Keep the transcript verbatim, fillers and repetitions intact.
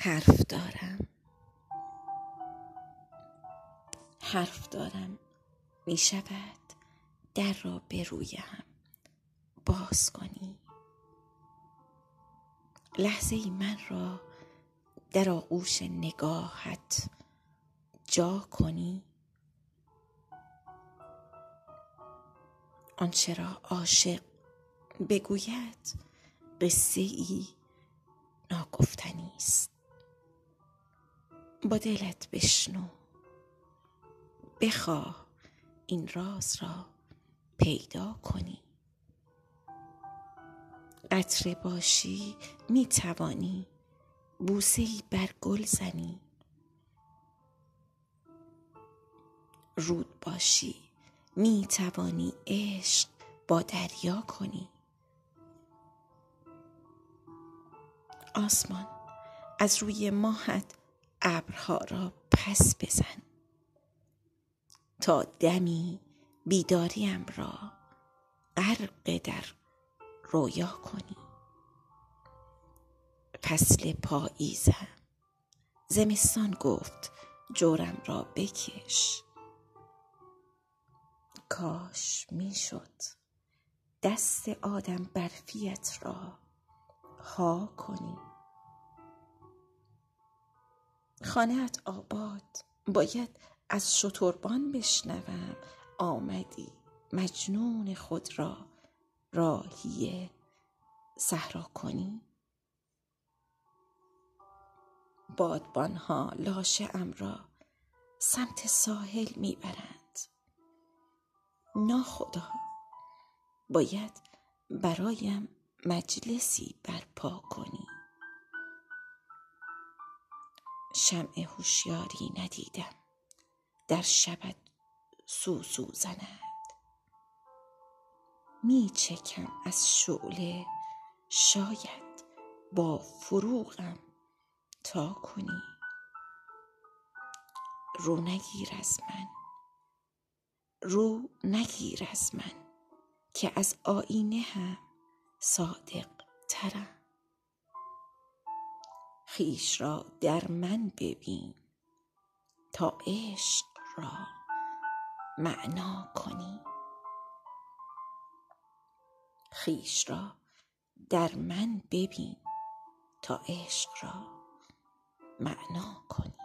حرف دارم حرف دارم می شود در را به روی هم باز کنی، لحظه ای من را در آغوش نگاهت جا کنی. آنچه را عاشق بگوید قصه ای ناگفتنی است. با دلت بشنو، بخواه این راز را پیدا کنی. قطره باشی می توانی بوسه ای بر گل زنی، رود باشی می توانی عشق با دریا کنی. آسمان از روی ماهت ابرها را پس بزن تا دمی بیداریم را غرق در رویا کنی. فصل پاییزم، زمستان گفت جورم را بکش. کاش میشد دست آدم برفیت را ها کنی. خانه‌ات آباد، باید از شتربان بشنوم آمدی مجنون خود را راهی صحرا کنی. بادبانها لاشه ام را سمت ساحل میبرند. ناخدا، باید برایم مجلسی برپا کنی. شمع هوشیاری ندیدم در شبت سوسو زند. می چکم از شعله، شاید با فروغم تا کنی. رو نگیر از من رو نگیر از من که از آینه هم صادق ترم. خویش را در من ببین تا عشق را معنا کنی. خویش را در من ببین تا عشق را معنا کنی.